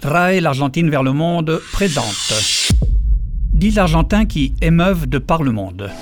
RAE, l'Argentine vers le monde, présente 10 Argentins qui émeuvent de par le monde.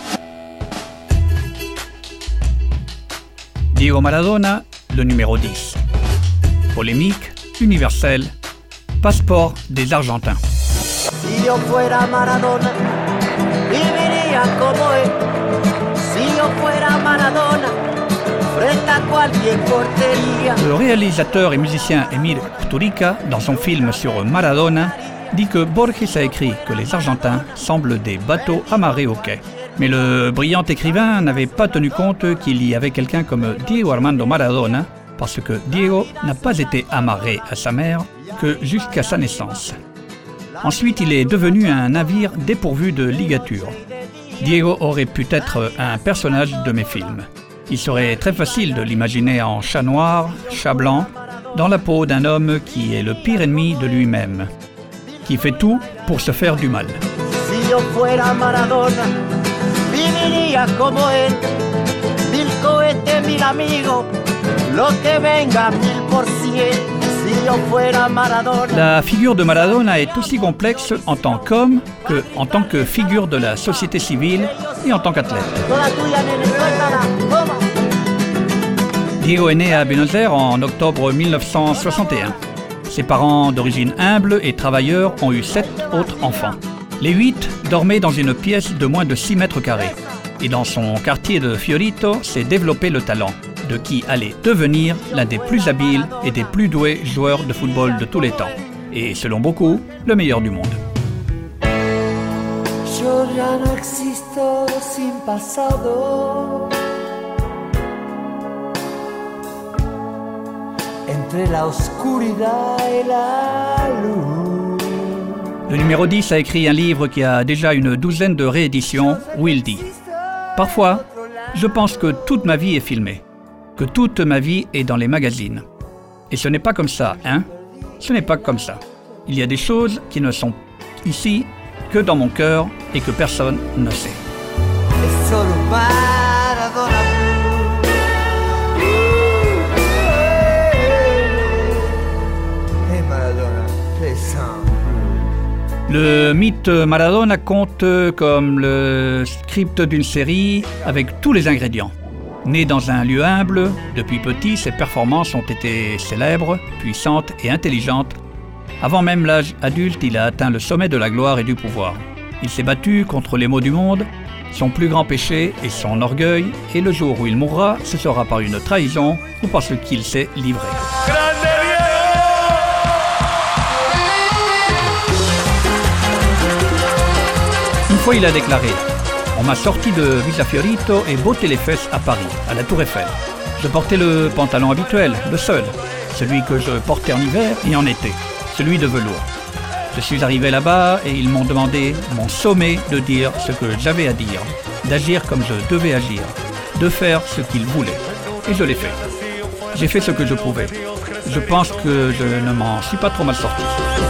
Diego Maradona, le numéro 10. Polémique, universelle, passeport des Argentins. Si yo fuera Maradona, viviría como él. Si yo fuera Maradona, frente a cualquier portería. Le réalisateur et musicien Emir Kusturica, dans son film sur Maradona, dit que Borges a écrit que les Argentins semblent des bateaux amarrés au quai. Mais le brillant écrivain n'avait pas tenu compte qu'il y avait quelqu'un comme Diego Armando Maradona, parce que Diego n'a pas été amarré à sa mère que jusqu'à sa naissance. Ensuite, il est devenu un navire dépourvu de ligature. Diego aurait pu être un personnage de mes films. Il serait très facile de l'imaginer en chat noir, chat blanc, dans la peau d'un homme qui est le pire ennemi de lui-même, qui fait tout pour se faire du mal. Si yo fuera Maradona, viviría como él. 1000 cohetes, 1000 amigos, lo que venga 1000%. Si yo fuera Maradona. La figure de Maradona est aussi complexe en tant qu'homme qu'en tant que figure de la société civile et en tant qu'athlète. Diego est né à Buenos Aires en octobre 1961. Ses parents, d'origine humble et travailleurs, ont eu 7 autres enfants. Les 8 dormaient dans une pièce de moins de 6 mètres carrés. Et dans son quartier de Fiorito s'est développé le talent, de qui allait devenir l'un des plus habiles et des plus doués joueurs de football de tous les temps. Et selon beaucoup, le meilleur du monde. Yo ya no existo sin pasado. Entre la oscuridad et la luz. Le numéro 10 a écrit un livre qui a déjà une douzaine de rééditions, Wildy. Parfois, je pense que toute ma vie est filmée, que toute ma vie est dans les magazines. Et ce n'est pas comme ça, hein? Ce n'est pas comme ça. Il y a des choses qui ne sont ici que dans mon cœur et que personne ne sait. Es solo Maradona. Hey Maradona, play some. Le mythe Maradona compte comme le script d'une série avec tous les ingrédients. Né dans un lieu humble, depuis petit, ses performances ont été célèbres, puissantes et intelligentes. Avant même l'âge adulte, il a atteint le sommet de la gloire et du pouvoir. Il s'est battu contre les maux du monde, son plus grand péché et son orgueil, et le jour où il mourra, ce sera par une trahison ou parce qu'il s'est livré. Une fois, il a déclaré « On m'a sorti de Villa Fiorito et botté les fesses à Paris, à la Tour Eiffel. Je portais le pantalon habituel, le seul, celui que je portais en hiver et en été, celui de velours. Je suis arrivé là-bas et ils m'ont demandé, m'ont sommé de dire ce que j'avais à dire, d'agir comme je devais agir, de faire ce qu'ils voulaient. Et je l'ai fait. J'ai fait ce que je pouvais. Je pense que je ne m'en suis pas trop mal sorti. »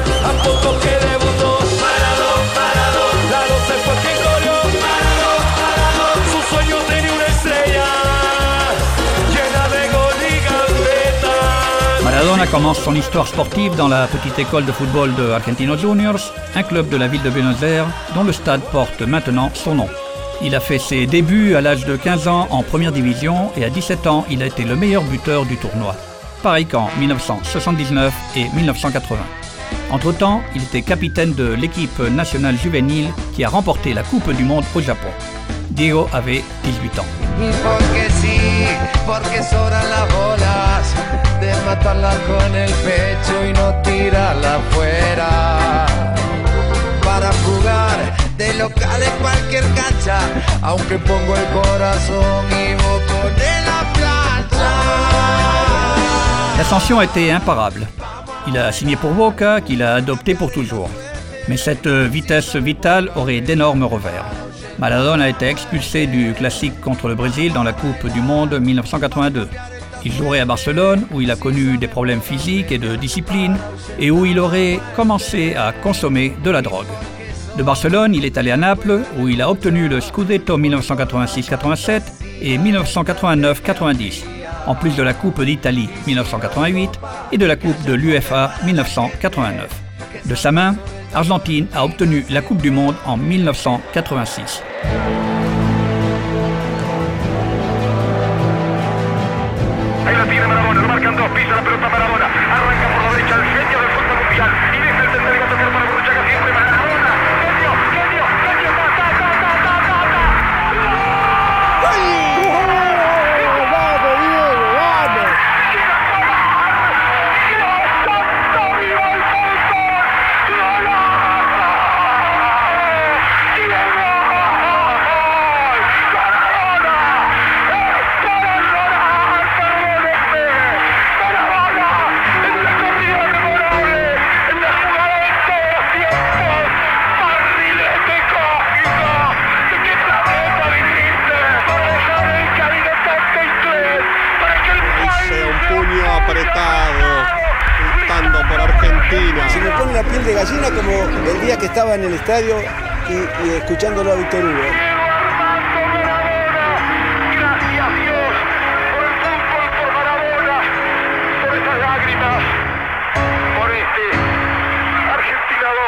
Maradona commence son histoire sportive dans la petite école de football de Argentinos Juniors, un club de la ville de Buenos Aires dont le stade porte maintenant son nom. Il a fait ses débuts à l'âge de 15 ans en première division et à 17 ans, il a été le meilleur buteur du tournoi. Pareil qu'en 1979 et 1980. Entre-temps, il était capitaine de l'équipe nationale juvénile qui a remporté la Coupe du Monde au Japon. Diego avait 18 ans. Porque sobran las bolas de matarla con el pecho y no tirarla afuera para jugar de local en cualquier cancha, aunque pongo el corazón y voto de la plancha. L'ascension a été imparable. Il a signé pour Boca, qu'il a adopté pour toujours. Mais cette vitesse vitale aurait d'énormes revers. Maradona a été expulsé du classique contre le Brésil dans la Coupe du Monde 1982. Il jouerait à Barcelone, où il a connu des problèmes physiques et de discipline, et où il aurait commencé à consommer de la drogue. De Barcelone, il est allé à Naples, où il a obtenu le Scudetto 1986-87 et 1989-90. en plus de la Coupe d'Italie 1988 et de la Coupe de l'UEFA 1989. De sa main, Argentine a obtenu la Coupe du Monde en 1986. Ahí la tiene Maradona, lo marcan dos, pisa la pelota Maradona, arranca por la derecha el genio del fútbol mundial y deja el central y va a tocar para Burruchaga siempre Maradona, genio, genio, genio, ta, ta, ta, ta, ta, ta, ta. Se me pone la piel de gallina como el día que estaba en el estadio y escuchándolo a Víctor Hugo. Gracias Dios por el fútbol, por Maradona, por esas lágrimas, por Argentina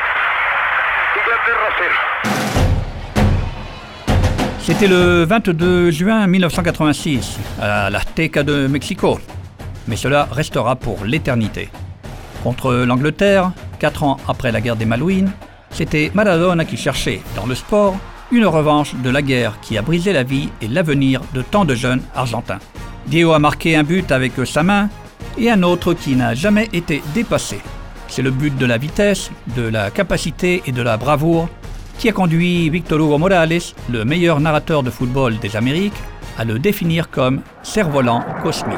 2, Inglaterra 0. C'était le 22 juin 1986, à l'Azteca de Mexico. Mais cela restera pour l'éternité. Contre l'Angleterre, 4 ans après la guerre des Malouines, c'était Maradona qui cherchait, dans le sport, une revanche de la guerre qui a brisé la vie et l'avenir de tant de jeunes Argentins. Diego a marqué un but avec sa main et un autre qui n'a jamais été dépassé. C'est le but de la vitesse, de la capacité et de la bravoure qui a conduit Víctor Hugo Morales, le meilleur narrateur de football des Amériques, à le définir comme cerf-volant cosmique.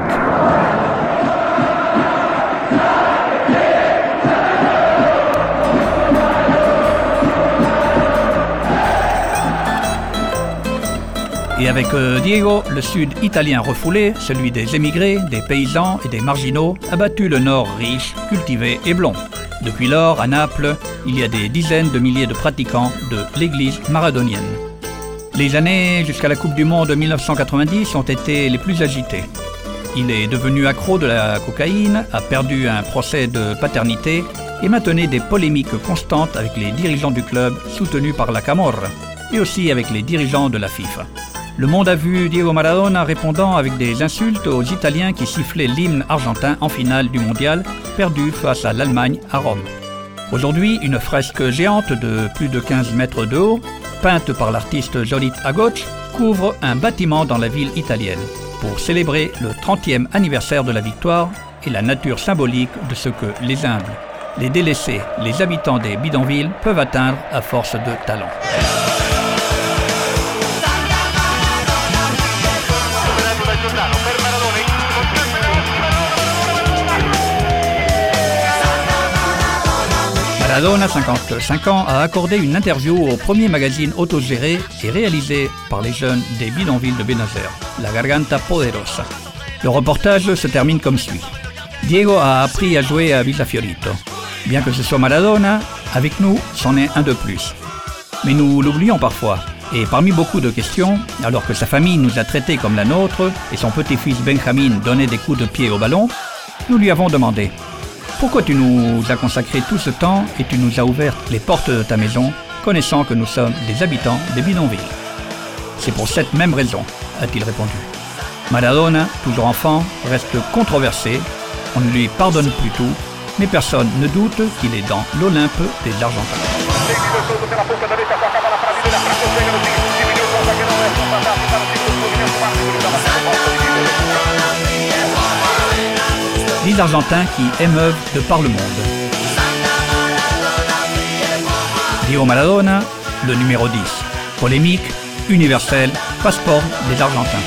Et avec Diego, le sud italien refoulé, celui des émigrés, des paysans et des marginaux, a battu le nord riche, cultivé et blond. Depuis lors, à Naples, il y a des dizaines de milliers de pratiquants de l'église maradonienne. Les années jusqu'à la Coupe du Monde 1990 ont été les plus agitées. Il est devenu accro de la cocaïne, a perdu un procès de paternité et maintenait des polémiques constantes avec les dirigeants du club soutenus par la Camorra et aussi avec les dirigeants de la FIFA. Le monde a vu Diego Maradona répondant avec des insultes aux Italiens qui sifflaient l'hymne argentin en finale du mondial, perdu face à l'Allemagne à Rome. Aujourd'hui, une fresque géante de plus de 15 mètres de haut, peinte par l'artiste Jolite Agoch, couvre un bâtiment dans la ville italienne pour célébrer le 30e anniversaire de la victoire et la nature symbolique de ce que les humbles, les délaissés, les habitants des bidonvilles peuvent atteindre à force de talent. Maradona, 55 ans, a accordé une interview au premier magazine autogéré et réalisé par les jeunes des bidonvilles de Buenos Aires, La Garganta Poderosa. Le reportage se termine comme suit. Diego a appris à jouer à Villa Fiorito. Bien que ce soit Maradona, avec nous, c'en est un de plus. Mais nous l'oublions parfois. Et parmi beaucoup de questions, alors que sa famille nous a traités comme la nôtre et son petit-fils Benjamin donnait des coups de pied au ballon, nous lui avons demandé « Pourquoi tu nous as consacré tout ce temps et tu nous as ouvert les portes de ta maison, connaissant que nous sommes des habitants des bidonvilles ?» C'est pour cette même raison, a-t-il répondu. Maradona, toujours enfant, reste controversé, on ne lui pardonne plus tout, mais personne ne doute qu'il est dans l'Olympe des Argentins. Les Argentins qui émeuvent de par le monde. Diego Maradona, le numéro 10. Polémique, universel, passeport des Argentins.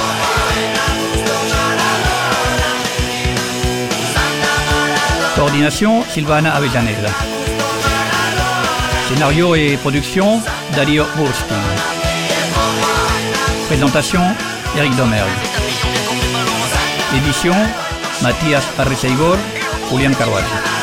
Coordination, Silvana Avellaneda. Scénario et production, Dario Burstin. Présentation, Eric Domergue. Édition, Matías Arreceigor, Julián Carvalho.